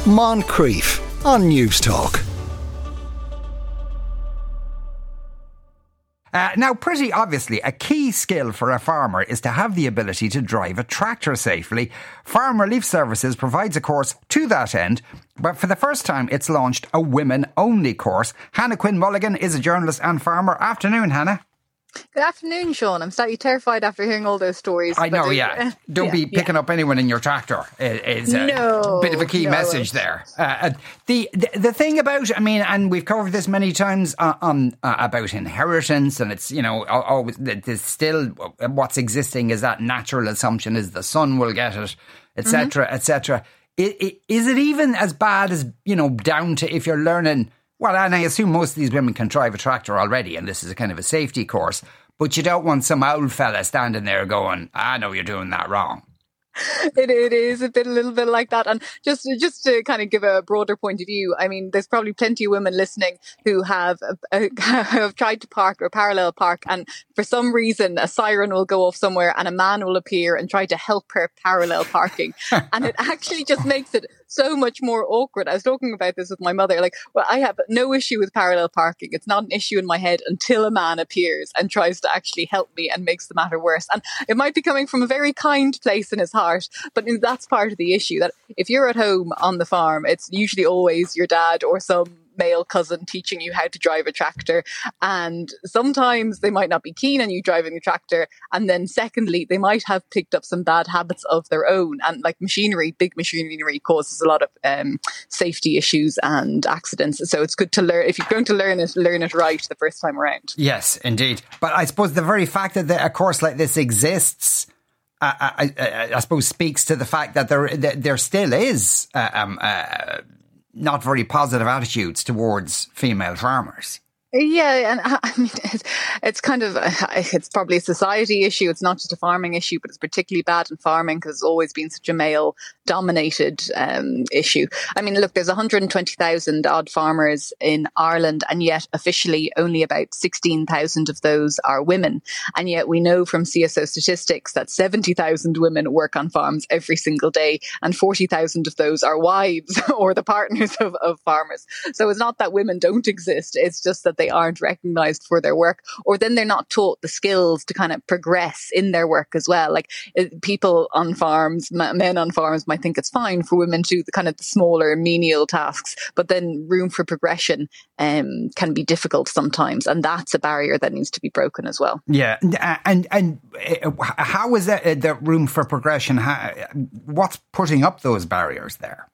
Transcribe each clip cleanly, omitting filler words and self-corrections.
Moncrief on News Talk. Now, pretty obviously, a key skill for a farmer is to have the ability to drive a tractor safely. Farm Relief Services provides a course to that end, but for the first time, it's launched a women-only course. Hannah Quinn Mulligan is a journalist and farmer. Afternoon, Hannah. Good afternoon, Sean. I'm slightly terrified after hearing all those stories. I know, yeah. Don't be picking up anyone in your tractor. Is a bit of a key message there. The thing about, I mean, and we've covered this many times about inheritance, and it's, you know, always, there's still what's existing is that natural assumption is the son will get it, etc., etc. Is it even as bad as, you know, down to if you're learning? Well, and I assume most of these women can drive a tractor already, and this is a kind of a safety course, but you don't want some old fella standing there going, I know you're doing that wrong. It is a little bit like that. And just to kind of give a broader point of view, I mean, there's probably plenty of women listening who have tried to park or parallel park, and for some reason a siren will go off somewhere and a man will appear and try to help her parallel parking. And it actually just makes it so much more awkward. I was talking about this with my mother. Like, well, I have no issue with parallel parking. It's not an issue in my head until a man appears and tries to actually help me and makes the matter worse. And it might be coming from a very kind place in his heart, but that's part of the issue, that if you're at home on the farm, it's usually always your dad or some male cousin teaching you how to drive a tractor, and sometimes they might not be keen on you driving the tractor, and then secondly they might have picked up some bad habits of their own, and like big machinery causes a lot of safety issues and accidents, so it's good to learn. If you're going to learn it right the first time around. Yes, indeed. But I suppose the very fact that a course like this exists, I suppose, speaks to the fact that there still is not very positive attitudes towards female farmers. Yeah, and I mean, it's kind of, it's probably a society issue. It's not just a farming issue, but it's particularly bad in farming because it's always been such a male-dominated issue. I mean, look, there's 120,000 odd farmers in Ireland, and yet officially only about 16,000 of those are women. And yet we know from CSO statistics that 70,000 women work on farms every single day, and 40,000 of those are wives or the partners of farmers. So it's not that women don't exist, it's just that they aren't recognised for their work, or then they're not taught the skills to kind of progress in their work as well. Like people on farms, men on farms might think it's fine for women to do the kind of the smaller menial tasks, but then room for progression can be difficult sometimes, and that's a barrier that needs to be broken as well. Yeah, and how is that the room for progression? What's putting up those barriers there?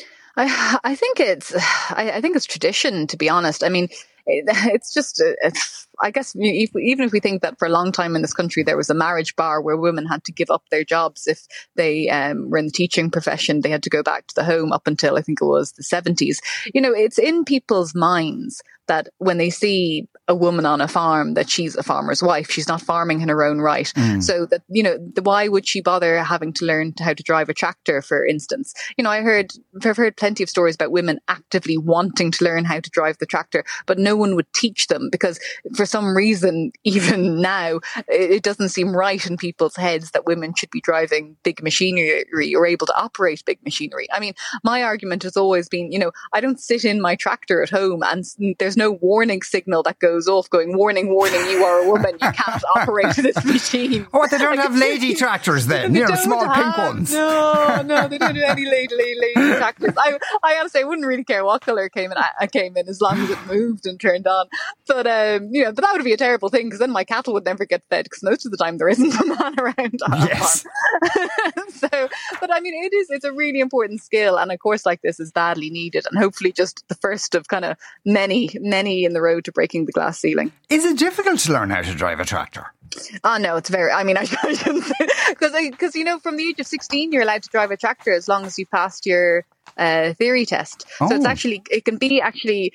I think it's tradition, to be honest. I mean, it's just, I guess, even if we think that for a long time in this country there was a marriage bar where women had to give up their jobs if they were in the teaching profession, they had to go back to the home up until I think it was the 70s. You know, it's in people's minds that when they see a woman on a farm, that she's a farmer's wife, she's not farming in her own right. So that, you know, why would she bother having to learn how to drive a tractor, for instance? You know, I've heard plenty of stories about women actively wanting to learn how to drive the tractor, but no one would teach them because for some reason, even now, it doesn't seem right in people's heads that women should be driving big machinery or able to operate big machinery. I mean, my argument has always been, you know, I don't sit in my tractor at home and there's no warning signal that goes off going, warning, you are a woman, you can't operate this machine. Oh, they don't have lady tractors then? You know, small pink ones. No, they don't do any lady tractors. I honestly wouldn't really care what colour I came in as long as it moved and turned on. But but that would be a terrible thing because then my cattle would never get fed because most of the time there isn't a man around on a farm. But I mean, it's a really important skill, and a course like this is badly needed, and hopefully just the first of kind of many in the road to breaking the glass ceiling. Is it difficult to learn how to drive a tractor? Oh, no, it's very, I mean, I shouldn't say, because, you know, from the age of 16, you're allowed to drive a tractor as long as you passed your theory test. So it's actually, it can be actually,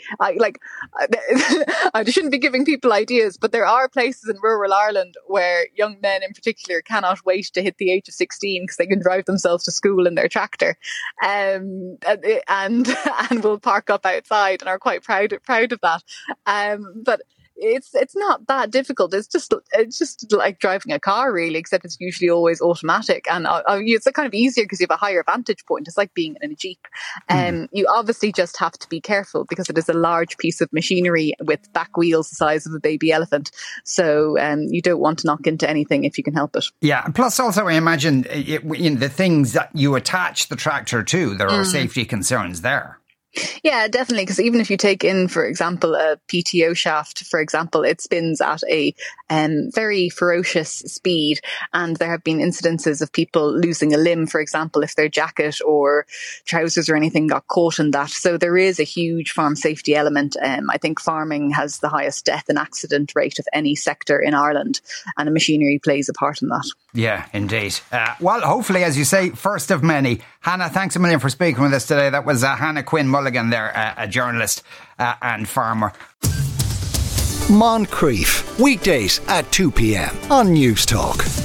I shouldn't be giving people ideas, but there are places in rural Ireland where young men in particular cannot wait to hit the age of 16 because they can drive themselves to school in their tractor, and will park up outside and are quite proud of that. But it's not that difficult. It's just like driving a car, really, except it's usually always automatic, and it's kind of easier because you have a higher vantage point. It's like being in a Jeep. You obviously just have to be careful because it is a large piece of machinery with back wheels the size of a baby elephant. So you don't want to knock into anything if you can help it. Yeah. Plus, also, I imagine in the things that you attach the tractor to, there are safety concerns there. Yeah, definitely. Because even if you take in, for example, a PTO shaft, for example, it spins at a very ferocious speed. And there have been incidences of people losing a limb, for example, if their jacket or trousers or anything got caught in that. So there is a huge farm safety element. I think farming has the highest death and accident rate of any sector in Ireland, and machinery plays a part in that. Yeah, indeed. Well, hopefully, as you say, first of many. Hannah, thanks a million for speaking with us today. That was Hannah Quinn Mulligan there, a journalist and farmer. Moncrief, weekdays at 2 p.m. on News Talk.